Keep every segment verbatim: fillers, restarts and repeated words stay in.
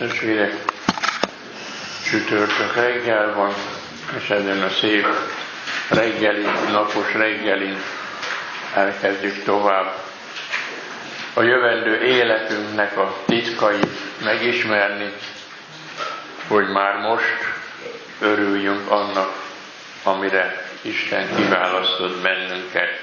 Testvérek, csütörtök reggel van, és ezen a szép reggeli, napos reggelin elkezdjük tovább a jövendő életünknek a titkait megismerni, hogy már most örüljünk annak, amire Isten kiválasztott bennünket.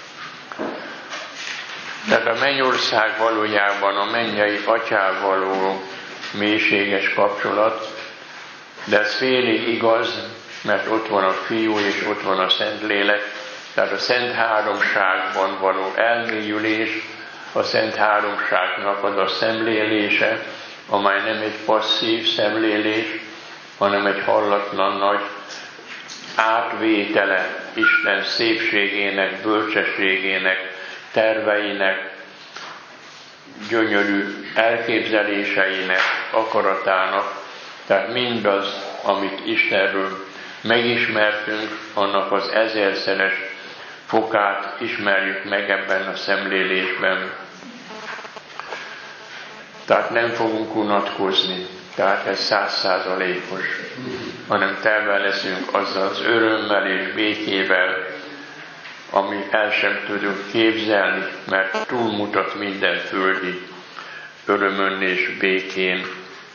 Tehát a mennyország valójában a mennyei atyával való mélységes kapcsolat, de ez félig igaz, mert ott van a Fiú és ott van a Szentlélek, tehát a Szent Háromságban való elmélyülés, a Szent Háromságnak az a szemlélése, amely nem egy passzív szemlélés, hanem egy hallatlan nagy átvétele Isten szépségének, bölcsességének, terveinek, gyönyörű elképzeléseinek, akaratának, tehát mindaz, amit Istenről megismertünk, annak az ezerszeres fokát ismerjük meg ebben a szemlélésben. Tehát nem fogunk unatkozni, tehát ez százszázalékos, hanem telve leszünk azzal az örömmel és békével, ami el sem tudunk képzelni, mert túlmutat minden földi örömön és békén.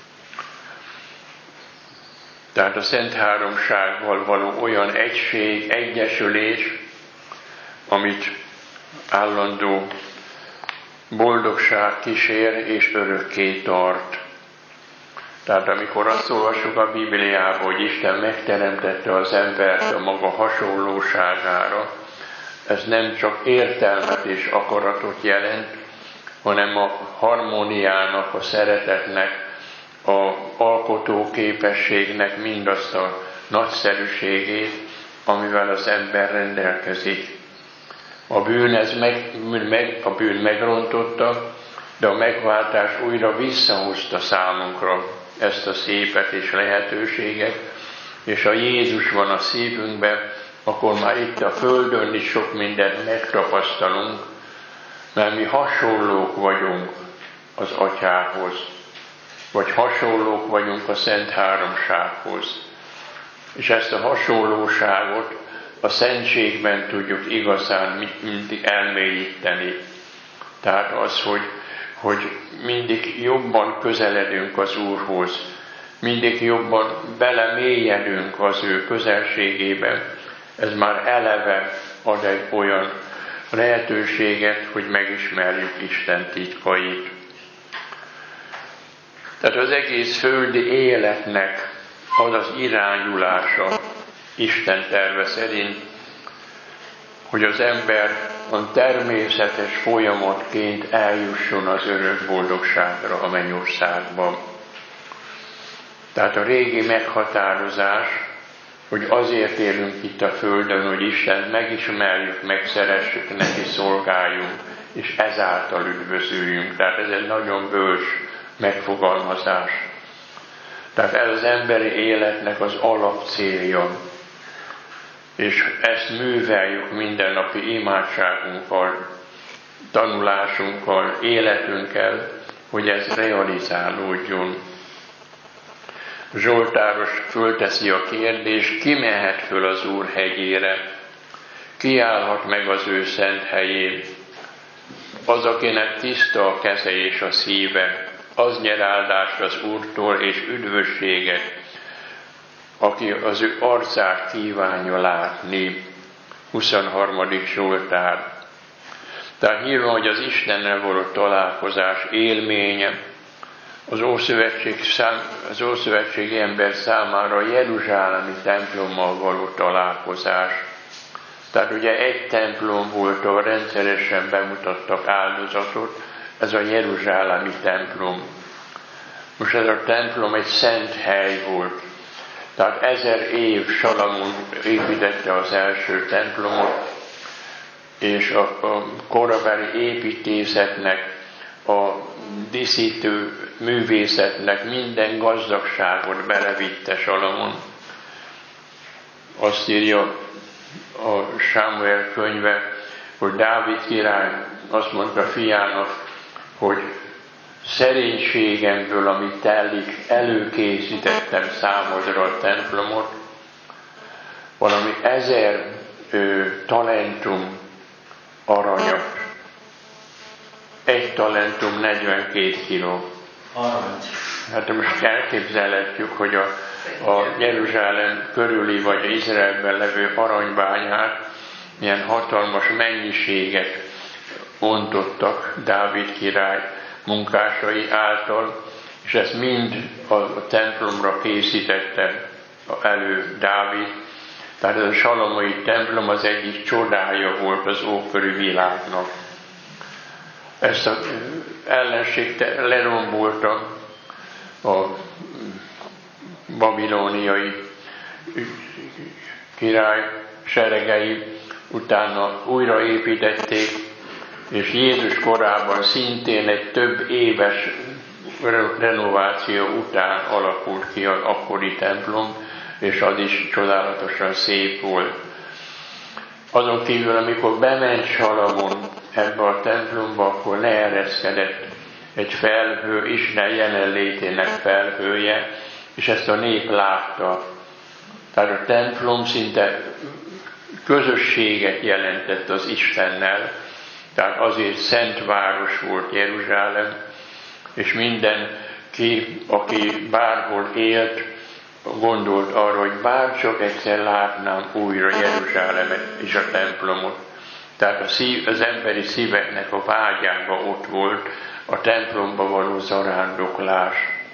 Tehát a Szent Háromsággal való olyan egység, egyesülés, amit állandó boldogság kísér és örökké tart. Tehát amikor azt olvassuk a Bibliában, hogy Isten megteremtette az embert a maga hasonlóságára, ez nem csak értelmet és akaratot jelent, hanem a harmóniának, a szeretetnek, a alkotó képességnek mindazt a nagyszerűségét, amivel az ember rendelkezik. A bűn, ez meg, meg, a bűn megrontotta, de a megváltás újra visszahozta számunkra ezt a szépet és lehetőséget, és ha Jézus van a szívünkben, akkor már itt a Földön is sok mindent megtapasztalunk, mert mi hasonlók vagyunk az Atyához, vagy hasonlók vagyunk a Szent Háromsághoz. És ezt a hasonlóságot a szentségben tudjuk igazán mindig elmélyíteni. Tehát az, hogy, hogy mindig jobban közeledünk az Úrhoz, mindig jobban belemélyedünk az ő közelségébe, ez már eleve ad egy olyan lehetőséget, hogy megismerjük Isten titkait. Tehát az egész földi életnek az az irányulása Isten terve szerint, hogy az ember a természetes folyamatként eljusson az örök boldogságra a mennyországban. Tehát a régi meghatározás, hogy azért élünk itt a Földön, hogy Istent megismerjük, megszeressük, neki szolgáljunk, és ezáltal üdvözüljünk. Tehát ez egy nagyon bölcs megfogalmazás. Tehát ez az emberi életnek az alapcélja. És ezt műveljük mindennapi imádságunkkal, tanulásunkkal, életünkkel, hogy ez realizálódjon. Zsoltáros fölteszi a kérdést, ki mehet föl az Úr hegyére, ki állhat meg az ő szent helyén. Az, akinek tiszta a keze és a szíve, az nyer áldást az Úrtól és üdvösséget, aki az ő arcát kívánja látni. huszonharmadik Zsoltár. Tehát nyilván, hogy az Istennel való találkozás élménye, az Ószövetség, szám, az Ószövetségi ember számára a jeruzsálemi templommal való találkozás. Tehát ugye egy templom volt, ahol rendszeresen bemutattak áldozatot, ez a jeruzsálemi templom. Most ez a templom egy szent hely volt. Tehát ezer év Salamon építette az első templomot, és a, a korabeli építészetnek, a díszítő művészetnek minden gazdagságot belevitte Salamon. Azt írja a Sámuel könyve, hogy Dávid király azt mondta fiának, hogy szerénységemből, amit telik, előkészítettem számodra a templomot, valami ezer ö, talentum aranyat. Egy talentum negyvenkét kiló. Arany. Hát most elképzelhetjük, hogy a, a Jeruzsálem körüli vagy Izraelben levő aranybányák milyen hatalmas mennyiséget ontottak Dávid király munkásai által, és ezt mind a, a templomra készítette elő Dávid. Tehát ez a salomai templom az egyik csodája volt az ókori világnak. Ezt az ellenség lerombolta a babilóniai király seregei, utána újraépítették, és Jézus korában szintén egy több éves renováció után alakult ki az akkori templom, és az is csodálatosan szép volt. Azon kívül, amikor bement Salamon ebbe a templomba, akkor leereszkedett egy felhő, Isten jelenlétének felhője, és ezt a nép látta. Tehát a templom szinte közösséget jelentett az Istennel, tehát azért szent város volt Jeruzsálem, és mindenki, aki bárhol élt, gondolt arra, hogy bárcsak egyszer látnám újra Jeruzsálemet és a templomot. Tehát a szív, az emberi szíveknek a vágyába ott volt a templomba való zarándoklás.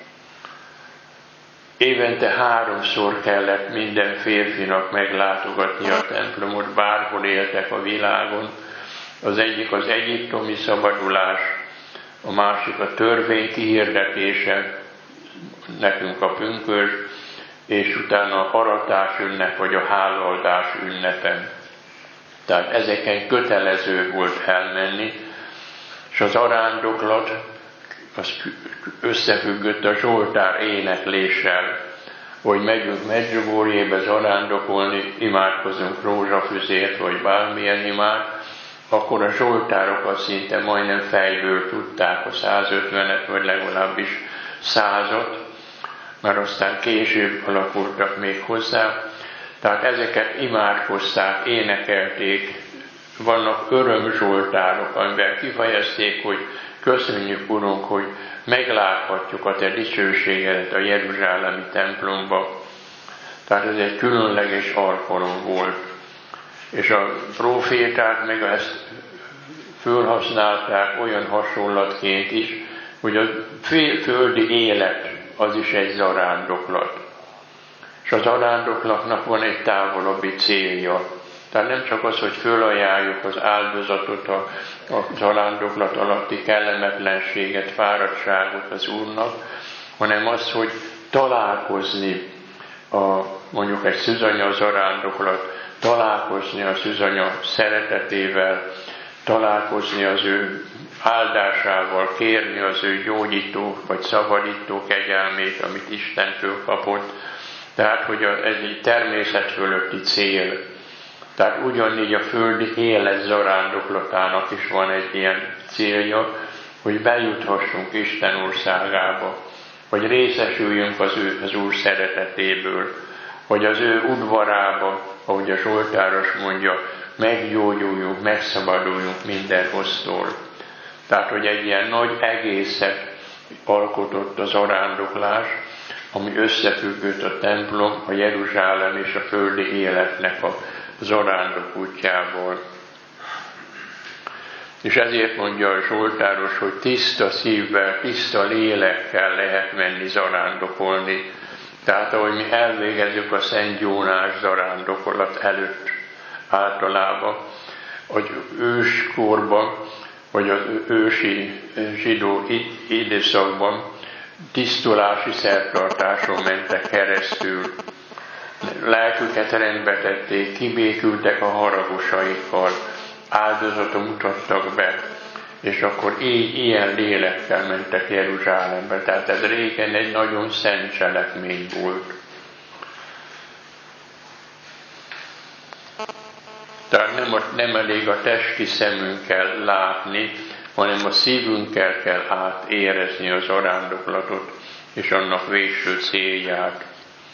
Évente háromszor kellett minden férfinak meglátogatni a templomot, bárhol éltek a világon. Az egyik az egyiptomi szabadulás, a másik a törvény kihirdetése, nekünk a pünkösd, és utána a aratás ünnep, vagy a hálaadás ünnepen. Tehát ezeken kötelező volt elmenni, és az arándoklat az összefüggött a Zsoltár énekléssel, hogy megyünk Medjugorjébe zarándokolni, imádkozunk rózsafüzért, vagy bármilyen imád, akkor a zsoltárokat szinte majdnem fejből tudták, a százötvenet, vagy legalábbis százat, mert aztán később alakultak még hozzá. Tehát ezeket imádkozták, énekelték, vannak örömzsoltárok, amivel kifejezték, hogy köszönjük, Urunk, hogy megláthatjuk a Te dicsőségedet a jeruzsálemi templomba. Tehát ez egy különleges alkalom volt. És a próféták meg ezt fölhasználták olyan hasonlatként is, hogy a földi élet az is egy zarándoklat. És az zarándoklatnak van egy távolabbi célja. Tehát nem csak az, hogy fölajánljuk az áldozatot, a, a zarándoklat alatti kellemetlenséget, fáradtságot az Úrnak, hanem az, hogy találkozni a, mondjuk egy szűzanya zarándoklat, találkozni a szűzanya szeretetével, találkozni az ő áldásával, kérni az ő gyógyító vagy szabadító kegyelmét, amit Istentől kapott. Tehát, hogy ez egy természet fölötti cél. Tehát ugyanígy a földi élet zarándoklatának is van egy ilyen célja, hogy bejuthassunk Isten országába, hogy részesüljünk az, ő, az Úr szeretetéből, hogy az ő udvarába, ahogy a Zsoltáros mondja, meggyógyuljunk, megszabaduljunk minden rossztól. Tehát, hogy egy ilyen nagy egészet alkotott az zarándoklás, ami összefüggött a templom, a Jeruzsálem és a földi életnek a zarándok útjából. És ezért mondja a Zsoltáros, hogy tiszta szívvel, tiszta lélekkel lehet menni zarándokolni. Tehát ahogy mi elvégezzük a Szent Jónás zarándokolat előtt általában, hogy őskorban, vagy az ősi zsidó időszakban tisztulási szertartáson mentek keresztül. Lelküket rendbe tették, kibékültek a haragosaikkal, áldozatot mutattak be, és akkor így ilyen lélekkel mentek Jeruzsálembe. Tehát ez régen egy nagyon szent cselekmény volt. Tehát nem, nem elég a testi szemünkkel látni, hanem a szívünkkel kell átérezni az arándoklatot és annak végső célját.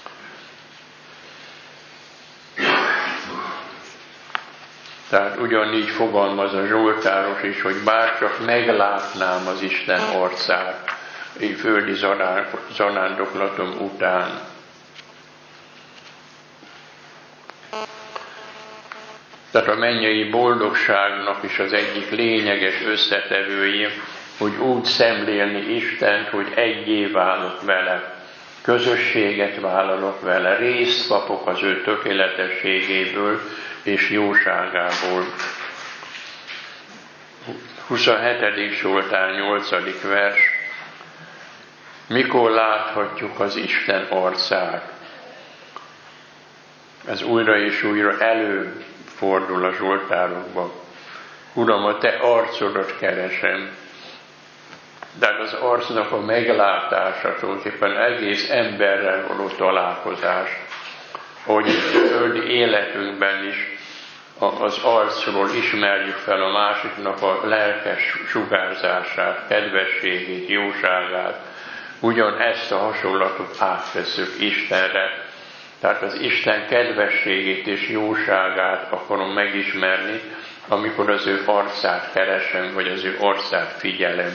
Tehát ugyanígy fogalmaz a Zsoltáros is, hogy bárcsak meglátnám az Isten arcát földi zarándoklatom után. Tehát a mennyei boldogságnak is az egyik lényeges összetevője, hogy úgy szemlélni Istent, hogy egyé válok vele, közösséget vállalok vele, részt kapok az ő tökéletességéből és jóságából. huszonhetedik Zsoltár nyolcadik vers. Mikor láthatjuk az Isten arcát? Ez újra és újra előfordul a zsoltárokban. Uram, a te arcodat keresem. De az arcnak a meglátása tulajdonképpen egész emberrel való találkozás. Ahogy a földi életünkben is az arcról ismerjük fel a másiknak a lelkes sugárzását, kedvességét, jóságát, ugyan ezt a hasonlatot átvesszük Istenre. Tehát az Isten kedvességét és jóságát akarom megismerni, amikor az ő arcát keresem, vagy az ő arcát figyelem.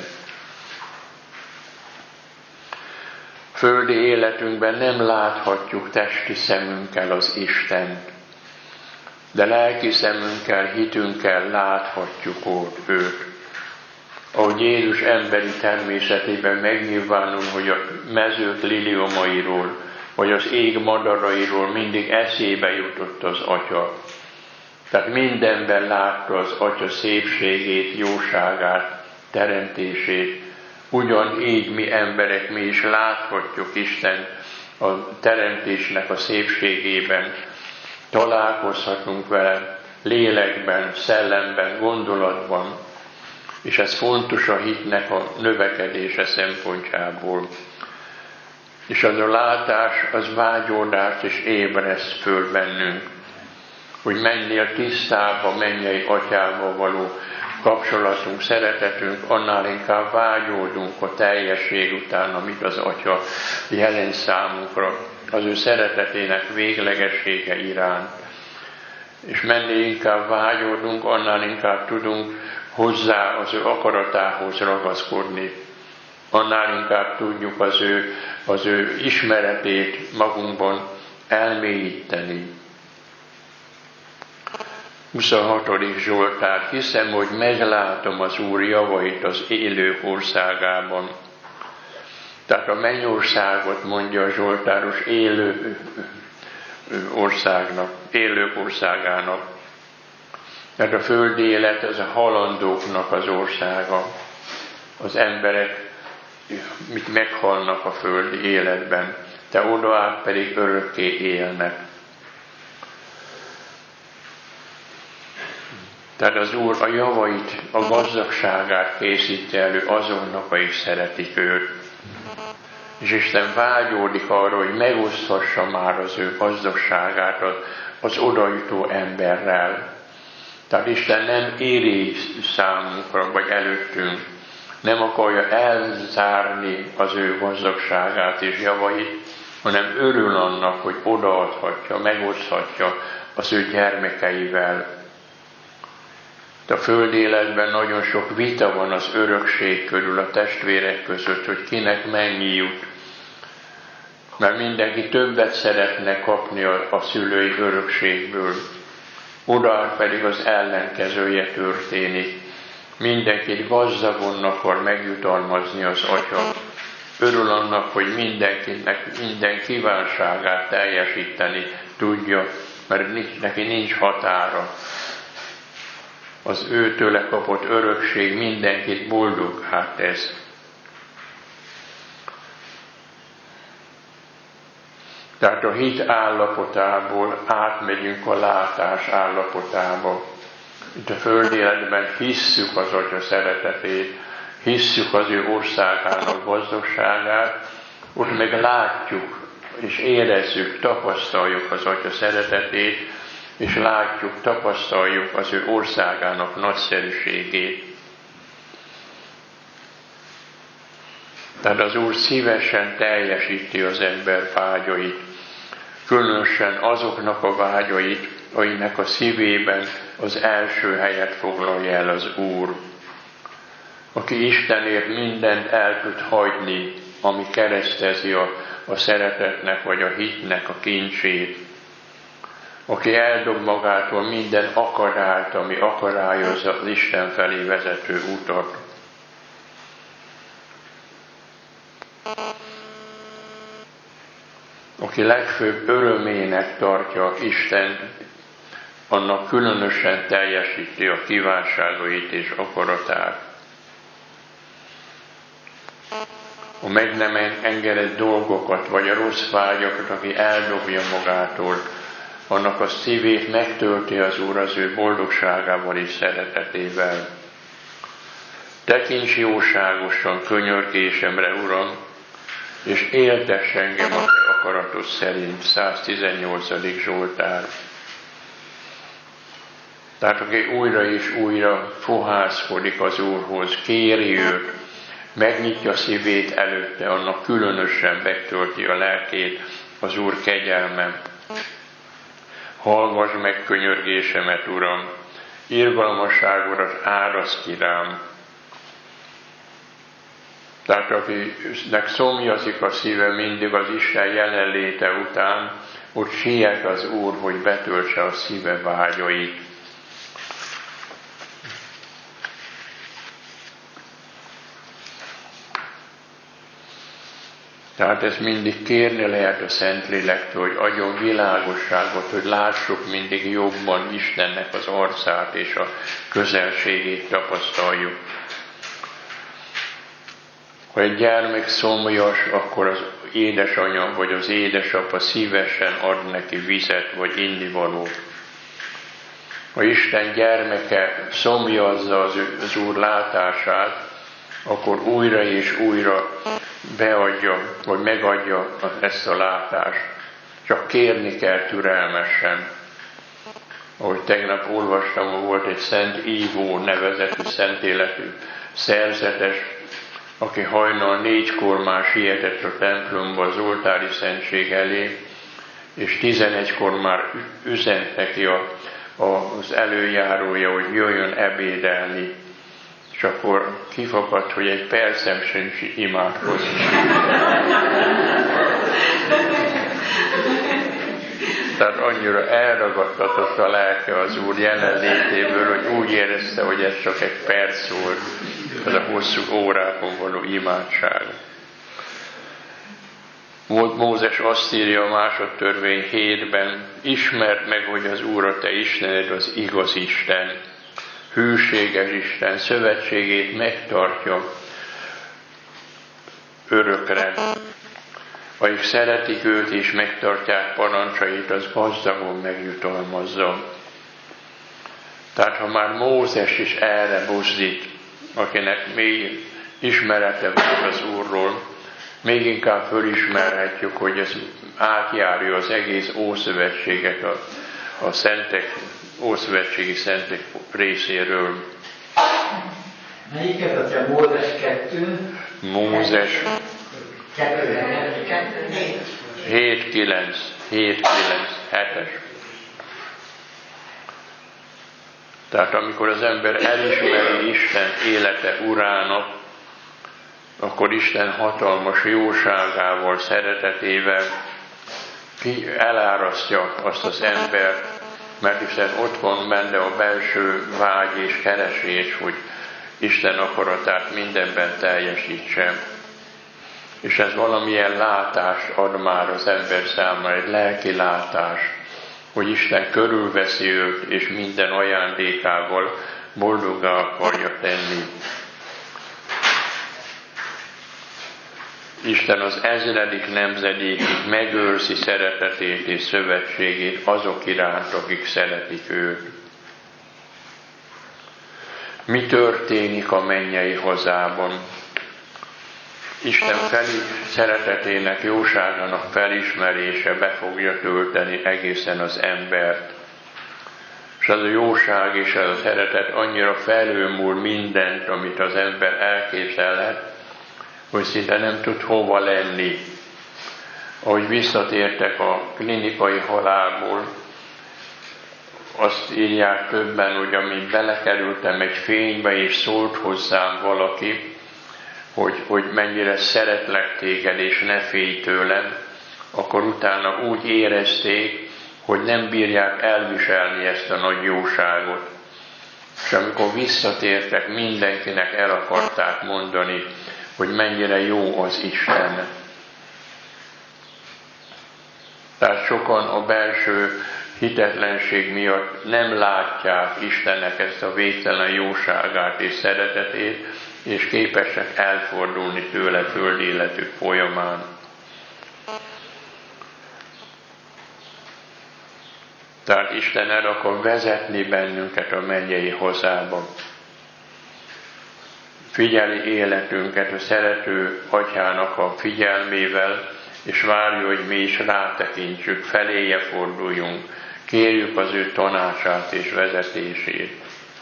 Földi életünkben nem láthatjuk testi szemünkkel az Istent, de lelki szemünkkel, hitünkkel láthatjuk őt. Ahogy Jézus emberi természetében megnyilvánul, hogy a mezők liliomairól, vagy az ég madarairól mindig eszébe jutott az Atya. Tehát mindenben látta az Atya szépségét, jóságát, teremtését. Ugyanígy mi emberek, mi is láthatjuk Isten a teremtésnek a szépségében. Találkozhatunk vele lélekben, szellemben, gondolatban, és ez fontos a hitnek a növekedése szempontjából. És az a látás, az vágyódást és ébreszt föl bennünk, hogy mennél tisztább mennyei Atyával való kapcsolatunk, szeretetünk, annál inkább vágyódunk a teljesség után, amit az Atya jelent számunkra, az ő szeretetének véglegessége iránt. És mennél inkább vágyódunk, annál inkább tudunk hozzá az ő akaratához ragaszkodni. Annál inkább tudjuk az ő, az ő ismeretét magunkban elmélyíteni. huszonhatodik Zsoltár. Hiszem, hogy meglátom az Úr javait az élők országában. Tehát a mennyországot mondja a Zsoltáros élő országnak, élők országának. Tehát a földi élet az a halandóknak az országa. Az emberek mit meghalnak a földi életben, de oda át pedig örökké élnek. Tehát az Úr a javait, a gazdagságát készíti elő azonnak, akik szeretik őt. És Isten vágyódik arra, hogy megoszthassa már az ő gazdagságát az, az odajutó emberrel. Tehát Isten nem éri számunkra, vagy előttünk, nem akarja elzárni az ő gazdagságát és javait, hanem örül annak, hogy odaadhatja, megoszthatja az ő gyermekeivel. De a földi életben nagyon sok vita van az örökség körül a testvérek között, hogy kinek mennyi jut. Mert mindenki többet szeretne kapni a, a szülői örökségből. Oda pedig az ellenkezője történik. Mindenkit gazdagon akar megjutalmazni az Atya. Örül annak, hogy mindenkinek minden kívánságát teljesíteni tudja, mert neki nincs határa. Az őtőle kapott örökség mindenkit boldoggá tesz. Tehát a hit állapotából átmegyünk a látás állapotába. Itt a földi életben hisszük az Atya szeretetét, hisszük az ő országának gazdagságát, ott meg látjuk és érezzük, tapasztaljuk az Atya szeretetét, és látjuk, tapasztaljuk az ő országának nagyszerűségét. Tehát az Úr szívesen teljesíti az ember vágyait, különösen azoknak a vágyait, akinek a szívében az első helyet foglalja el az Úr. Aki Istenért mindent el tud hagyni, ami keresztezi a, a szeretetnek vagy a hitnek a kincsét. Aki eldob magától minden akadályt, ami akadályozza az Isten felé vezető utat. Aki legfőbb örömének tartja Isten, annak különösen teljesíti a kívánságait és akaratát. A meg nem engedett dolgokat, vagy a rossz vágyakat, aki eldobja magától, annak a szívét megtölti az Úr az ő boldogságával és szeretetével. Tekints jóságosan könyörgésemre, Uram, és éltess engem a te akaratod szerint. száztizennyolcadik Zsoltár. Tehát aki újra és újra fohászkodik az Úrhoz, kéri őt, megnyitja szívét előtte, annak különösen megtölti a lelkét az Úr kegyelme. Hallgass meg könyörgésemet, Uram, irgalmasságodat áraszt ki rám. Tehát akinek szomjazik a szíve mindig az Isten jelenléte után, ott siet az Úr, hogy betöltse a szíve vágyait. Tehát ezt mindig kérni lehet a Szentlélektől, hogy adjon világosságot, hogy lássuk mindig jobban Istennek az arcát és a közelségét tapasztaljuk. Ha egy gyermek szomjas, akkor az édesanyja vagy az édesapa szívesen ad neki vizet vagy innivalót. Ha Isten gyermeke szomjazza az, az Úr látását, akkor újra és újra beadja, vagy megadja ezt a látást. Csak kérni kell türelmesen. Ahogy tegnap olvastam, volt egy Szent Ívó nevezetű, szent életű szerzetes, aki hajnal négykor már sietett a templomba az oltári szentség elé, és tizenegykor már üzent neki a, a, az előjárója, hogy jöjjön ebédelni. És akkor kifakadt, hogy egy percem sem imádkozni. Tehát annyira elragadtatott a lelke az Úr jelenlétéből, hogy úgy érezte, hogy ez csak egy perc volt, ez a hosszú órákon való imádság. Mózes azt írja a másodtörvény hétben, ismerd meg, hogy az Úr a te Istened az igaz Isten, hűséges Isten, szövetségét megtartja örökre. Akik szeretik őt és megtartják parancsait, az gazdagon megjutalmazza. Tehát ha már Mózes is erre buzdít, akinek még ismerete van az Úrról, még inkább fölismerhetjük, hogy ez átjárja az egész Ószövetséget a, a szentek, Ószövetségi szentek részéről. Melyiket adja Mózes kettő? Mózes hét kilenc, hét kilenc, hetes. Tehát amikor az ember elismeri Isten élete urának, akkor Isten hatalmas jóságával, szeretetével ki elárasztja azt az embert, mert hiszen ott van benne a belső vágy és keresés, hogy Isten akaratát mindenben teljesítse. És ez valamilyen látást ad már az ember számára, egy lelki látást, hogy Isten körülveszi őt, és minden ajándékával boldoggá akarja tenni. Isten az ezredik nemzedékig megőrzi szeretetét és szövetségét azok iránt, akik szeretik őt. Mi történik a mennyei hazában? Isten feli szeretetének, jóságának felismerése be fogja tölteni egészen az embert. És az a jóság és az a szeretet annyira felülmúl mindent, amit az ember elképzelhet, hogy szinte nem tud hova lenni. Ahogy visszatértek a klinikai halálból, azt írják többen, hogy amint belekerültem egy fénybe, és szólt hozzám valaki, hogy, hogy mennyire szeretlek téged, és ne félj tőlem, akkor utána úgy érezték, hogy nem bírják elviselni ezt a nagy jóságot. És amikor visszatértek, mindenkinek el akarták mondani, hogy mennyire jó az Isten. Tehát sokan a belső hitetlenség miatt nem látják Istennek ezt a végtelen jóságát és szeretetét, és képesek elfordulni tőle földi életük folyamán. Tehát Isten el akar vezetni bennünket a mennyei hazába. Figyeli életünket a szerető Atyának a figyelmével, és várja, hogy mi is rátekintsük, feléje forduljunk, kérjük az ő tanácsát és vezetését.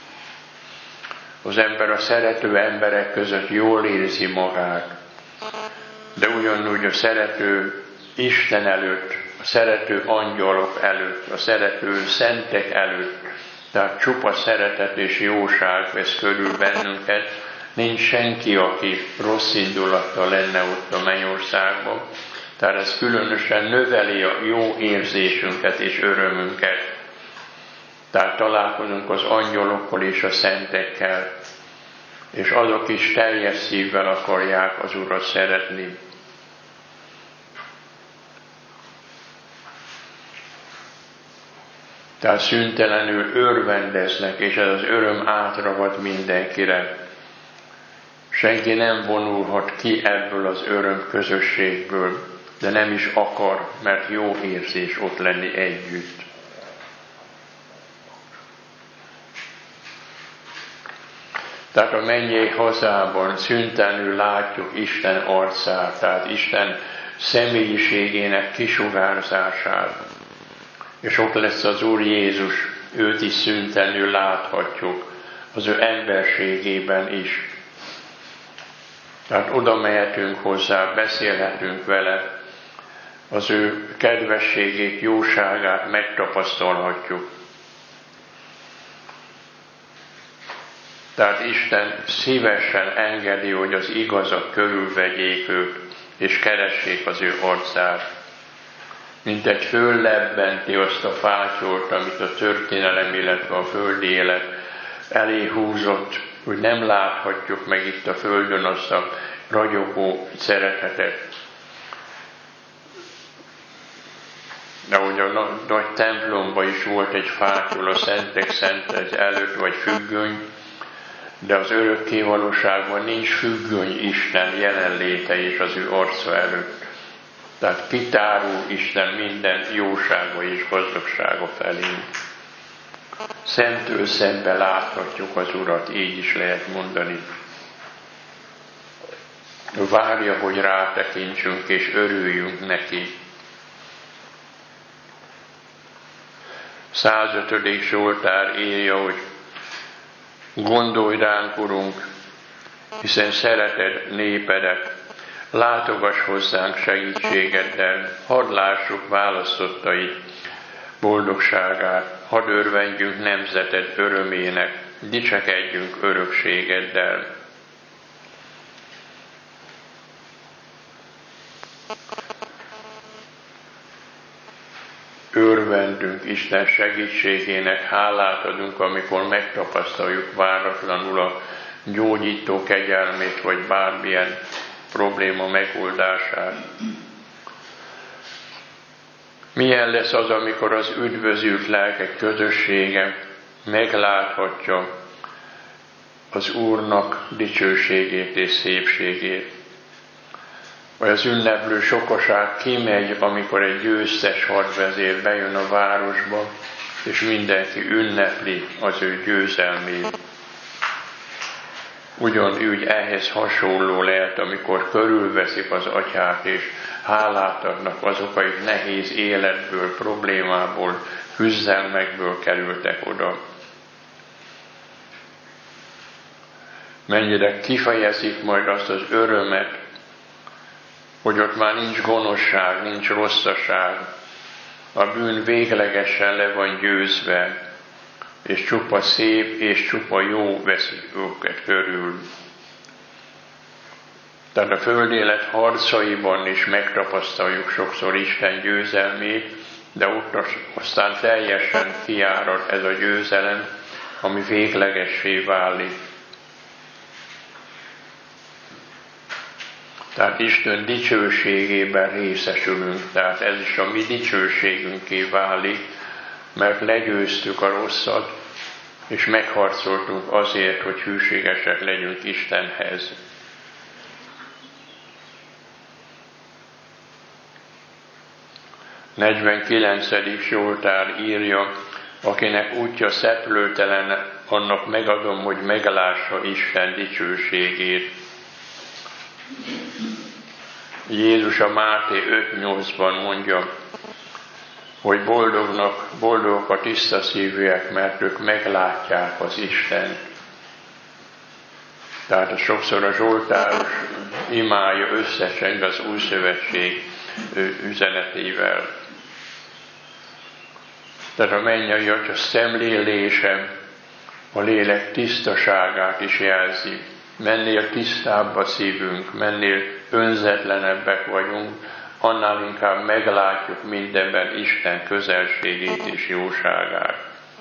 Az ember a szerető emberek között jól érzi magát, de ugyanúgy a szerető Isten előtt, a szerető angyalok előtt, a szerető szentek előtt, tehát csupa szeretet és jóság vesz körül bennünket, nincs senki, aki rossz indulattal lenne ott a mennyországban. Tehát ez különösen növeli a jó érzésünket és örömünket. Tehát találkozunk az angyalokkal és a szentekkel, és azok is teljes szívvel akarják az Urat szeretni. Tehát szüntelenül örvendeznek, és ez az öröm átragad mindenkire. Senki nem vonulhat ki ebből az öröm közösségből, de nem is akar, mert jó érzés ott lenni együtt. Tehát a mennyei hazában szüntelenül látjuk Isten arcát, tehát Isten személyiségének kisugárzását. És ott lesz az Úr Jézus, őt is szüntelenül láthatjuk, az ő emberségében is. Tehát oda mehetünk hozzá, beszélhetünk vele, az ő kedvességét, jóságát megtapasztalhatjuk. Tehát Isten szívesen engedi, hogy az igazak körülvegyék őt, és keressék az ő arcát. Mint egy föllebbenti azt a fátyolt, amit a történelem, illetve a földi élet elé húzott, hogy nem láthatjuk meg itt a földön azt a ragyogó szeretetet. De ahogy a nagy templomban is volt egy fátyol a szentek szent előtt, vagy függöny, de az örökké valóságban nincs függöny Isten jelenléte és az ő arca előtt. Tehát kitárul Isten minden jósága és gazdagsága felé. Szemtől szembe láthatjuk az Urat, így is lehet mondani. Várja, hogy rátekintsünk és örüljünk neki. százötödik Zsoltár írja, hogy gondolj ránk, Urunk, hiszen szereted népedet, látogass hozzánk segítségeddel, hadd lássuk választottaid boldogságát, hadd örvendjünk nemzeted örömének, dicsekedjünk örökségeddel. Örvendünk Isten segítségének, hálát adunk, amikor megtapasztaljuk váratlanul a gyógyító kegyelmét, vagy bármilyen probléma megoldását. Milyen lesz az, amikor az üdvözült lelkek közössége megláthatja az Úrnak dicsőségét és szépségét? Vagy az ünneplő sokaság kimegy, amikor egy győztes hadvezér bejön a városba, és mindenki ünnepli az ő győzelmét. Ugyanúgy ehhez hasonló lehet, amikor körülveszik az atyák, és hálát adnak azok, akik nehéz életből, problémából, küzdelmekből kerültek oda. Mennyire kifejezik majd azt az örömet, hogy ott már nincs gonoszság, nincs rosszaság, a bűn véglegesen le van győzve, és csupa szép és csupa jó veszi őket körül. Tehát a földélet harcaiban is megtapasztaljuk sokszor Isten győzelmét, de ott aztán teljesen kiárad ez a győzelem, ami véglegessé válik. Tehát Isten dicsőségében részesülünk, tehát ez is a mi dicsőségünké válik, mert legyőztük a rosszat, és megharcoltunk azért, hogy hűségesek legyünk Istenhez. negyvenkilencedik Zsoltár írja, akinek útja szeplőtelen, annak megadom, hogy meglássa Isten dicsőségét. Jézus a Máté öt nyolcban mondja, hogy boldognak, boldogok a tiszta szívűek, mert ők meglátják az Istent. Tehát sokszor a Zsoltáros imája összeseng az Új Szövetség üzenetével. Tehát a mennyei Atya szemlélése a lélek tisztaságát is jelzi. Mennél tisztább a szívünk, mennél önzetlenebbek vagyunk, annál inkább meglátjuk mindenben Isten közelségét és jóságát.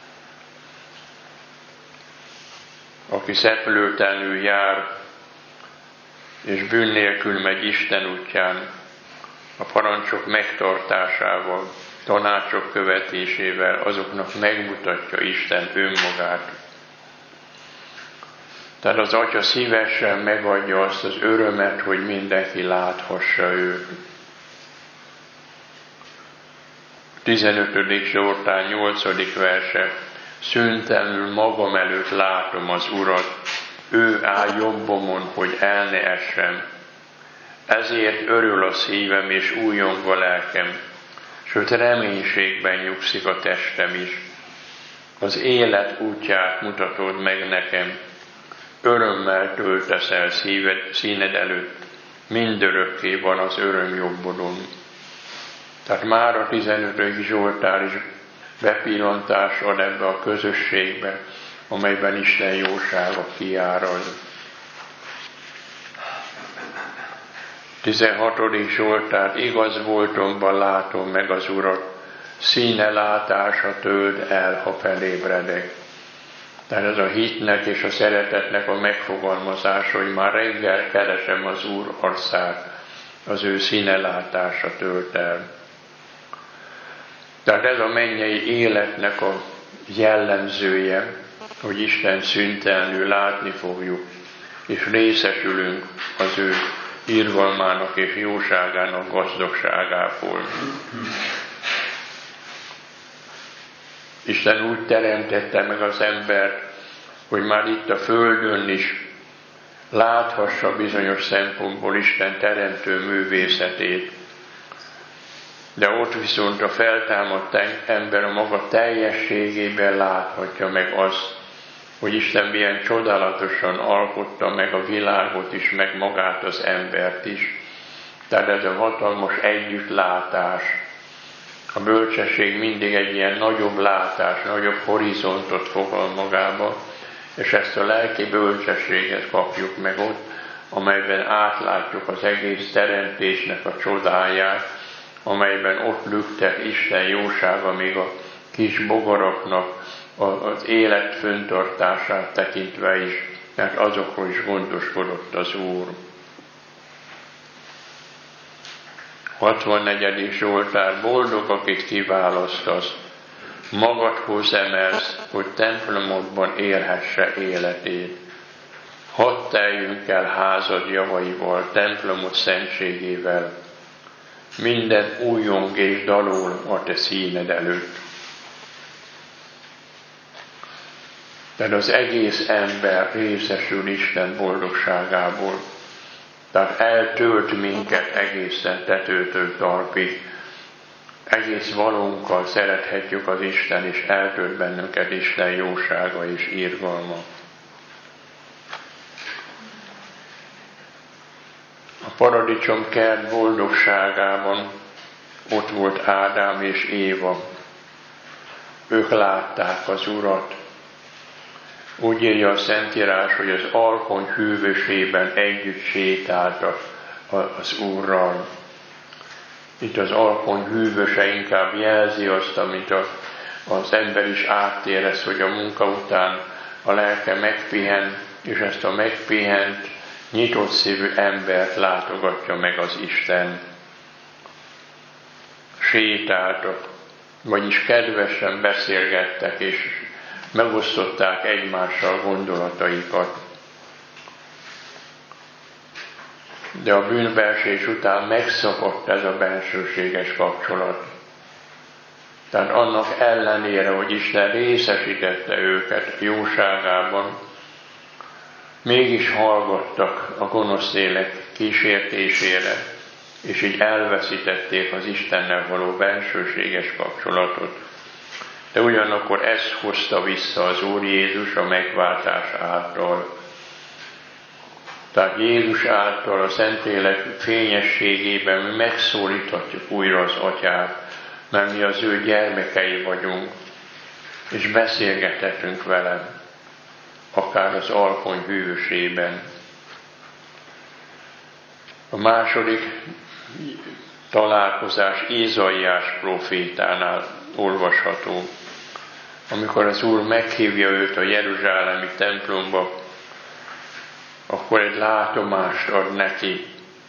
Aki szeplőtlenül jár, és bűn nélkül megy Isten útján, a parancsok megtartásával, tanácsok követésével, azoknak megmutatja Isten önmagát. Tehát az Atya szívesen megadja azt az örömet, hogy mindenki láthassa őt. tizenötödik Zsoltár nyolcadik verse. Szüntelenül magam előtt látom az Urat, ő áll jobbomon, hogy el ne essem. Ezért örül a szívem és újjong a lelkem, sőt reménységben nyugszik a testem is. Az élet útját mutatod meg nekem, örömmel töltesz el szíved, színed előtt, mindörökké van az öröm jobbodon. Tehát már a tizenötödik Zsoltár is bepillantás ad ebbe a közösségbe, amelyben Isten jósága kiárad. tizenhatodik Zsoltár, igaz voltomban látom meg az Urat, színe látása tölt el, ha felébredek. Tehát ez a hitnek és a szeretetnek a megfogalmazása, hogy már reggel keresem az Úr arcát, az ő színe látása tölt el. Tehát ez a mennyei életnek a jellemzője, hogy Isten szüntelenül látni fogjuk, és részesülünk az ő irgalmának és jóságának gazdagságából. Isten úgy teremtette meg az embert, hogy már itt a földön is láthassa bizonyos szempontból Isten teremtő művészetét. De ott viszont a feltámadt ember a maga teljességében láthatja meg azt, hogy Isten milyen csodálatosan alkotta meg a világot is, meg magát az embert is. Tehát ez a hatalmas együttlátás. A bölcsesség mindig egy ilyen nagyobb látás, nagyobb horizontot fogal magába, és ezt a lelki bölcsességet kapjuk meg ott, amelyben átlátjuk az egész teremtésnek a csodáját, amelyben ott lüktet Isten jósága még a kis bogaraknak az élet fenntartását tekintve is, mert azokról is gondoskodott az Úr. hatvannegyedik Zsoltár, boldog, akit kiválasztasz, magadhoz emelsz, hogy templomodban élhesse életét. Hadd teljünk el házad javaival, templomod szentségével, minden újjong és dalol a te színed előtt. Tehát az egész ember részesül Isten boldogságából. Tehát eltölt minket egészen tetőtől talpig. Egész valónkkal szerethetjük az Isten, és eltölt bennünket Isten jósága és irgalma. A paradicsom kert boldogságában ott volt Ádám és Éva. Ők látták az Urat. Úgy írja a Szentírás, hogy az alkony hűvösében együtt sétáltak az Úrral. Itt az alkony hűvöse inkább jelzi azt, amit a, az ember is áttérez, hogy a munka után a lelke megpihen, és ezt a megpihent, nyitott szívű embert látogatja meg az Isten. Sétáltak, vagyis kedvesen beszélgettek, és megosztották egymással gondolataikat. De a bűnbeesés után megszakadt ez a bensőséges kapcsolat. Tehát annak ellenére, hogy Isten részesítette őket jóságában, mégis hallgattak a gonosz lélek kísértésére, és így elveszítették az Istennel való bensőséges kapcsolatot. De ugyanakkor ezt hozta vissza az Úr Jézus a megváltás által. Tehát Jézus által a Szentlélek fényességében mi megszólíthatjuk újra az Atyát, mert mi az ő gyermekei vagyunk, és beszélgethetünk vele, akár az alkony hűvösében. A második találkozás Ézaiás prófétánál olvasható, amikor az Úr meghívja őt a jeruzsálemi templomba, akkor egy látomást ad neki.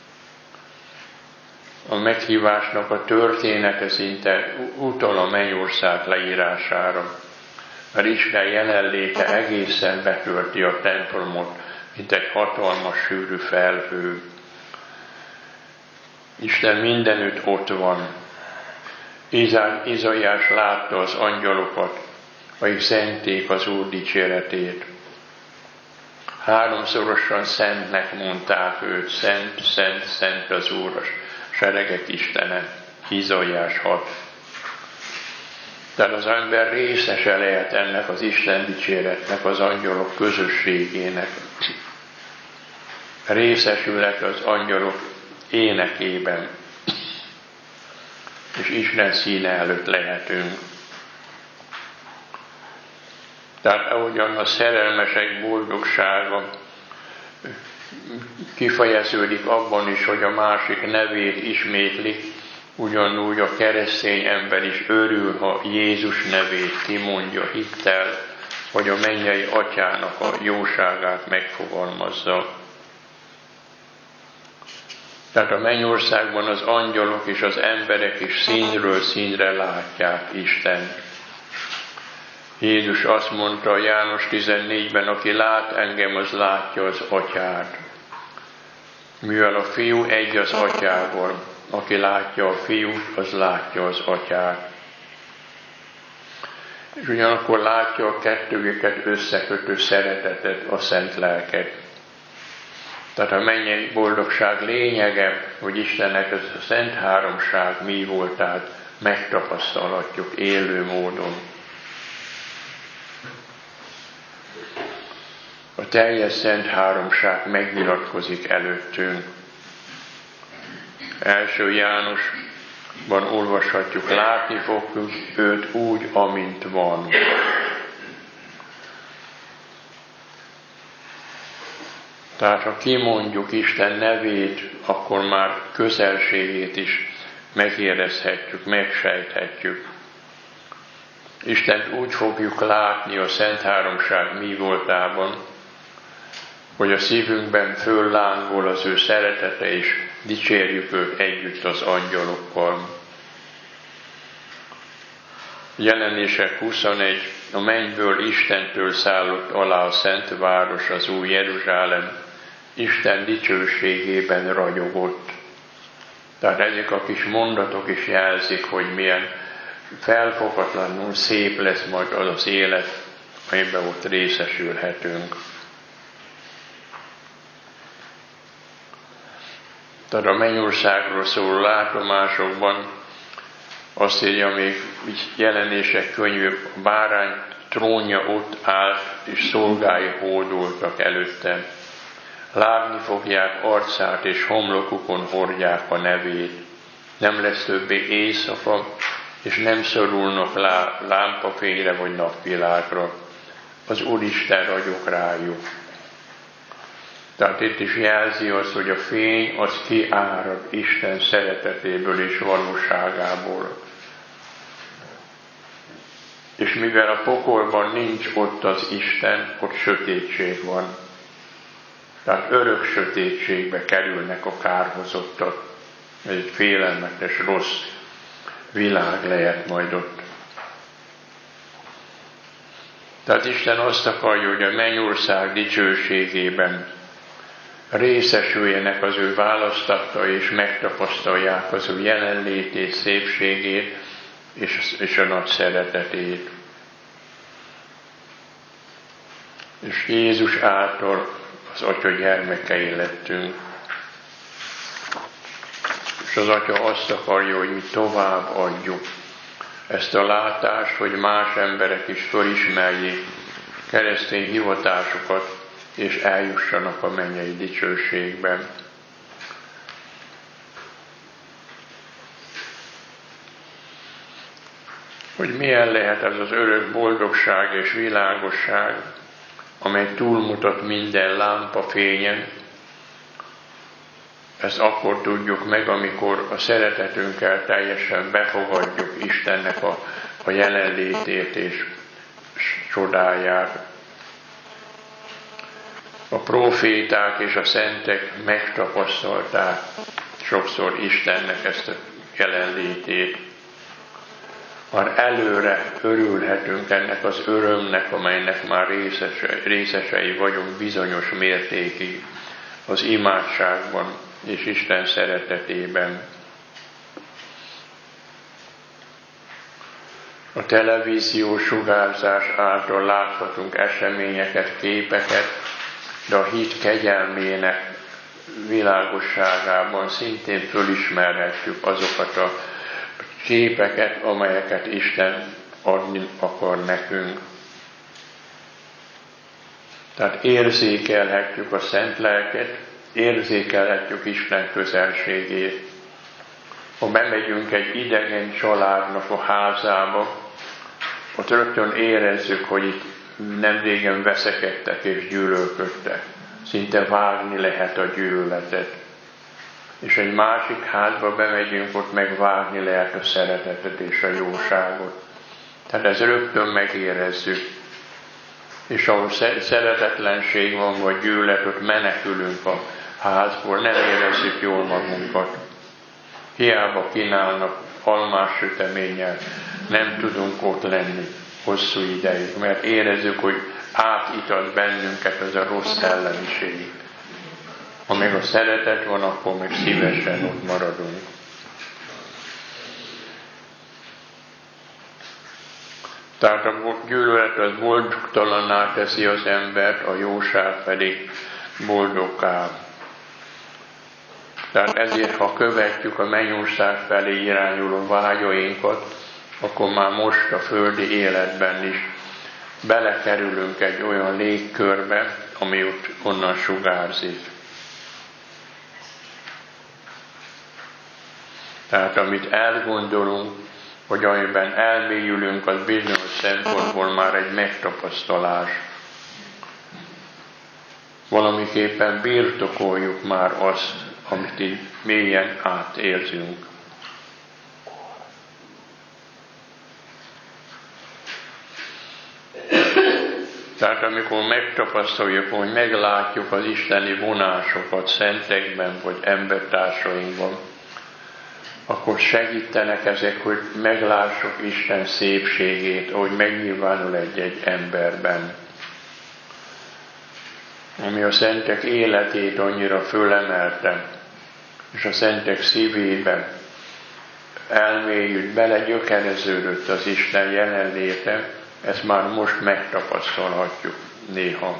A meghívásnak a története szinte utal a mennyország leírására, mert Isten jelenléte egészen betölti a templomot, mint egy hatalmas sűrű felhő. Isten mindenütt ott van. Ézaiás látta az angyalokat, akik szenték az Úr dicséretét. Háromszorosan szentnek mondták őt, szent, szent, szent az Úr, a seregek Istene. Ézaiás hat. Tehát az ember részese lehet ennek az Isten dicséretnek, az angyalok közösségének. Részesülhet az angyalok énekében, és Isten színe előtt lehetünk. Tehát ahogyan a szerelmesek boldogsága kifejeződik abban is, hogy a másik nevét ismétlik, ugyanúgy a keresztény ember is örül, ha Jézus nevét kimondja hittel, hogy a mennyei Atyának a jóságát megfogalmazza. Tehát a mennyországban az angyalok és az emberek is színről színre látják Istent. Jézus azt mondta a János tizennégyben, aki lát engem, az látja az Atyát. Mivel a Fiú egy az Atyával, aki látja a Fiút, az látja az Atyát. És ugyanakkor látja a kettőjüket összekötő szeretetet, a Szent Lelket. Tehát a mennyei boldogság lényege, hogy Istennek ez a Szent Háromság mi voltát megtapasztalhatjuk élő módon. A teljes Szent Háromság megnyilatkozik előttünk. Első Jánosban olvashatjuk, látni fogjuk őt úgy, amint van. Tehát ha kimondjuk Isten nevét, akkor már közelségét is megérezhetjük, megsejthetjük. Istent úgy fogjuk látni a Szent Háromság mi voltában, hogy a szívünkben föllángol az ő szeretete, és dicsérjük őt együtt az angyalokkal. Jelenések huszonegy, a mennyből Istentől szállott alá a szent város, az új Jeruzsálem, Isten dicsőségében ragyogott. Tehát ezek a kis mondatok is jelzik, hogy milyen felfoghatlanul szép lesz majd az az élet, amiben ott részesülhetünk. Tehát a mennyországról szóló látomásokban azt írja még Jelenések könyvű, a bárány trónja ott állt, és szolgái hódoltak előtte. Látni fogják arcát, és homlokukon hordják a nevét. Nem lesz többé éjszaka, és nem szorulnak lá, lámpafényre vagy napvilágra. Az Úristen ragyog rájuk. Tehát itt is jelzi az, hogy a fény az kiárad Isten szeretetéből és valóságából. És mivel a pokolban nincs ott az Isten, ott sötétség van. Tehát örök sötétségbe kerülnek a kárhozottak. Ez egy félelmetes, rossz világ lehet majd ott. Tehát Isten azt akarja, hogy a mennyország dicsőségében részesüljenek az ő választattai, és megtapasztalják az ő jelenlétét, szépségét, és, és a nagy szeretetét. És Jézus által az Atya gyermekei lettünk. És az Atya azt akarja, hogy mi tovább adjuk ezt a látást, hogy más emberek is felismerjék keresztény hivatásukat, és eljussanak a mennyei dicsőségben. Hogy milyen lehet ez az örök boldogság és világosság, amely túlmutat minden lámpafényen. Ezt akkor tudjuk meg, amikor a szeretetünkkel teljesen befogadjuk Istennek a, a jelenlétét és csodáját. A próféták és a szentek megtapasztalták sokszor Istennek ezt a jelenlétét. Már előre örülhetünk ennek az örömnek, amelynek már részesei, részesei vagyunk bizonyos mértékig az imádságban és Isten szeretetében. A televízió sugárzás által láthatunk eseményeket, képeket, de a hit kegyelmének világosságában szintén fölismerhetjük azokat a képeket, amelyeket Isten adni akar nekünk. Tehát érzékelhetjük a szent lelket, érzékelhetjük Isten közelségét. Ha bemegyünk egy idegen családnak a házába, ott rögtön érezzük, hogy itt nem régen veszekedtek és gyűlölködtek. Szinte vágni lehet a gyűlöletet. És egy másik házba bemegyünk, ott megvágni lehet a szeretetet és a jóságot. Tehát ezt rögtön megérezzük. És ahol szeretetlenség van, vagy gyűlölet, ott menekülünk a házból, nem érezzük jól magunkat. Hiába kínálnak almás süteménnyel, nem tudunk ott lenni hosszú ideig, mert érezzük, hogy átitat bennünket az a rossz szellemiség. Ha még a szeretet van, akkor még szívesen ott maradunk. Tehát a gyűlölet az boldogtalanná teszi az embert, a jóság pedig boldoggá. Tehát ezért, ha követjük a mennyország felé irányuló vágyainkat, akkor már most a földi életben is belekerülünk egy olyan légkörbe, ami ott onnan sugárzik. Tehát amit elgondolunk, hogy amiben elmélyülünk, az bizonyos szempontból már egy megtapasztalás. Valamiképpen birtokoljuk már azt, amit így mélyen átérzünk. Tehát amikor megtapasztaljuk, hogy meglátjuk az isteni vonásokat szentekben vagy embertársainkban, akkor segítenek ezek, hogy meglássuk Isten szépségét, ahogy megnyilvánul egy-egy emberben. Ami a szentek életét annyira fölemelte, és a szentek szívében elmélyült, belegyökereződött az Isten jelenléte, ezt már most megtapasztalhatjuk néha.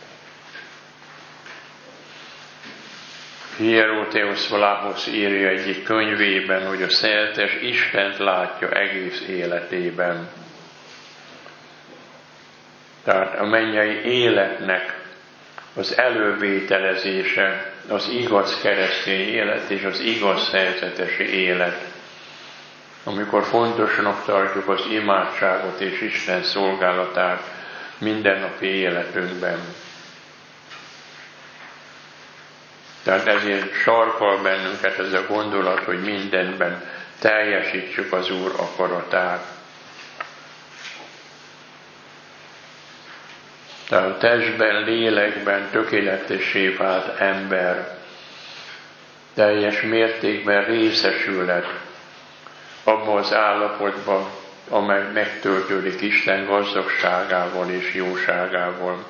Hieróteosz Vlahos írja egyik könyvében, hogy a szeltes Istent látja egész életében. Tehát a mennyei életnek az elővételezése, az igaz keresztény élet és az igaz szerzetesi élet, amikor fontosnak tartjuk az imádságot és Isten szolgálatát mindennapi életünkben. Tehát ezért sarkal bennünket ez a gondolat, hogy mindenben teljesítsük az Úr akaratát. Tehát testben, lélekben tökéletessé vált ember teljes mértékben részesülhet abban az állapotban, amely megtöltődik Isten gazdagságával és jóságával.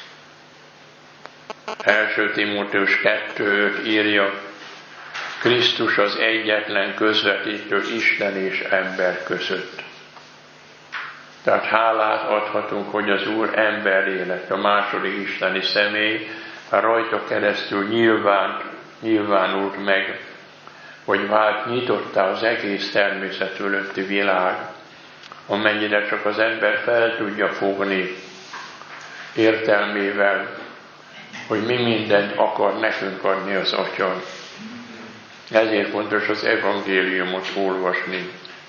első Timóteus kettő öt írja, Krisztus az egyetlen közvetítő Isten és ember között. Tehát hálát adhatunk, hogy az Úr emberé lett, a második isteni személy, rajta keresztül nyilván, nyilvánult meg, hogy vált, nyitotta az egész természet fölötti világ, amennyire csak az ember fel tudja fogni értelmével, hogy mi mindent akar nekünk adni az Atya. Ezért fontos az evangéliumot olvasni.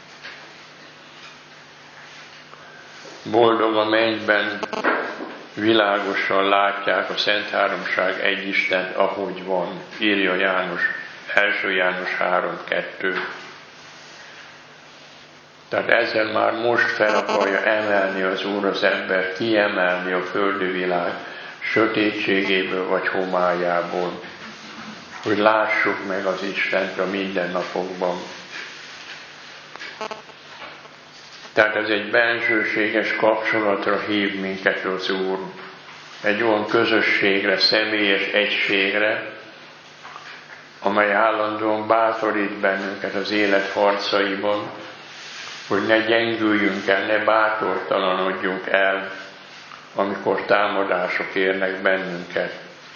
Boldog a mennyben világosan látják a Szent Háromság egy Istent, ahogy van, írja János, első János három kettő. Tehát ezzel már most fel akarja emelni az Úr az ember, kiemelni a földi világ sötétségéből vagy homályából, hogy lássuk meg az Istent a mindennapokban. Tehát ez egy bensőséges kapcsolatra hív minket az Úr, egy olyan közösségre, személyes egységre, amely állandóan bátorít bennünket az élet harcaiban, hogy ne gyengüljünk el, ne bátortalanodjunk el, amikor támadások érnek bennünket.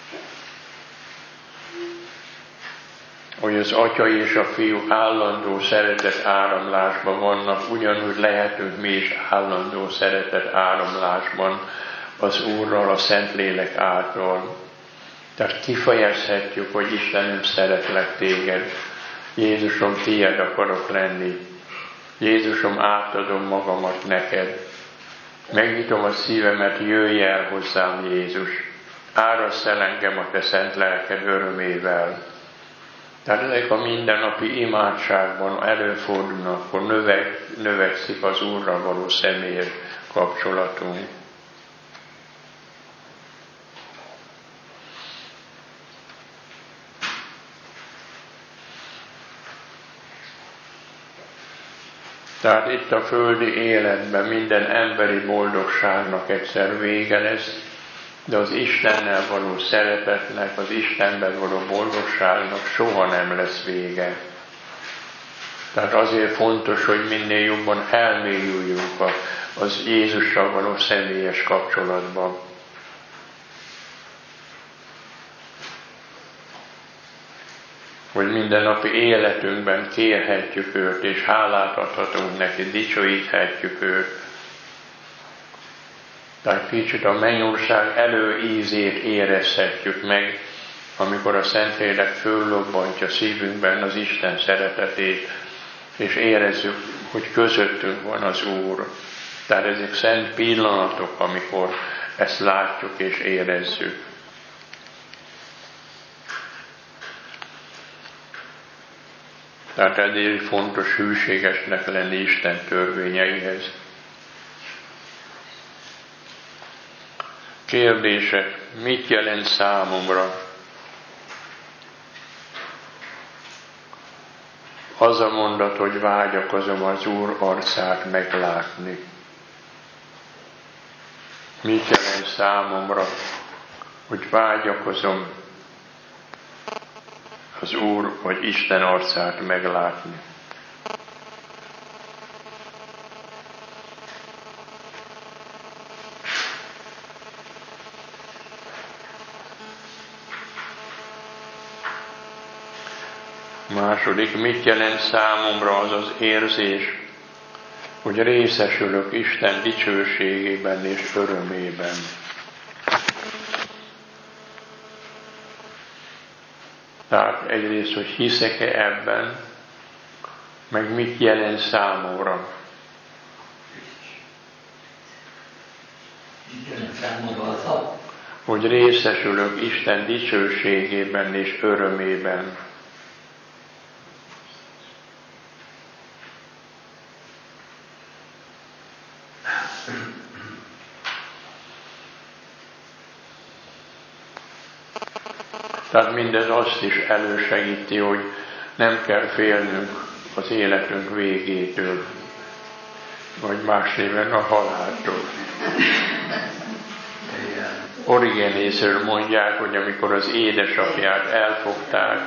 Hogy az Atya és a Fiú állandó szeretet áramlásban vannak, ugyanúgy lehetünk mi is állandó szeretet áramlásban az Úrral, a Szentlélek által. Tehát kifejezhetjük, hogy Istenem, szeretlek téged, Jézusom, tiéd akarok lenni, Jézusom, átadom magamat neked, megnyitom a szívemet, jöjj el hozzám, Jézus, árassz el engem a te szent lelked örömével. Tehát ezek a mindennapi imádságban előfordulnak, akkor növeg, növekszik az Úrral való személyes kapcsolatunk. Tehát itt a földi életben minden emberi boldogságnak egyszer vége lesz, de az Istennel való szeretetnek, az Istenben való boldogságnak soha nem lesz vége. Tehát azért fontos, hogy minél jobban elmélyüljünk az Jézussal való személyes kapcsolatban. Hogy mindennapi életünkben kérhetjük őt, és hálát adhatunk neki, dicsőíthetjük őt. Tehát kicsit a mennyország előízét érezhetjük meg, amikor a Szentlélek föllobbantja szívünkben az Isten szeretetét, és érezzük, hogy közöttünk van az Úr. Tehát ezek szent pillanatok, amikor ezt látjuk és érezzük. Tehát ezért fontos hűségesnek lenni Isten törvényeihez. Kérdések, mit jelent számomra az a mondat, hogy vágyakozom az Úr arcát meglátni? Mit jelent számomra, hogy vágyakozom az Úr vagy Isten arcát meglátni? Második, mit jelent számomra az az érzés, hogy részesülök Isten dicsőségében és örömében? Tehát egyrészt, hogy hiszek-e ebben, meg mit jelent számomra. Hogy részesülök Isten dicsőségében és örömében. Tehát mindez azt is elősegíti, hogy nem kell félnünk az életünk végétől, vagy más néven a haláltól. Origenészről mondják, hogy amikor az édesapját elfogták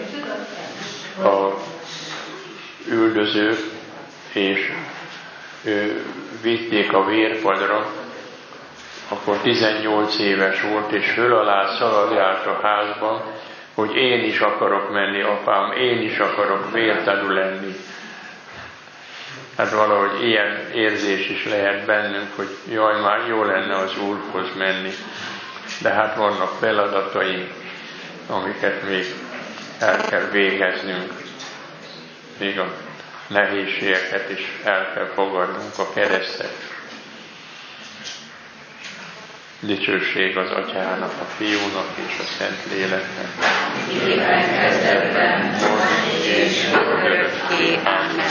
a üldözők, és ő, vitték a vérpadra, akkor tizennyolc éves volt, és föl alá szaladjárt a házban, hogy én is akarok menni, apám, én is akarok vértanú lenni. Hát valahogy ilyen érzés is lehet bennünk, hogy jaj, már jó lenne az Úrhoz menni. De hát vannak feladataink, amiket még el kell végeznünk. Még a nehézségeket is el kell fogadnunk, a keresztet. Dicsőség az Atyának, a Fiúnak és a Szentléleknek. Minden kezdetben, most és örökké. Amen.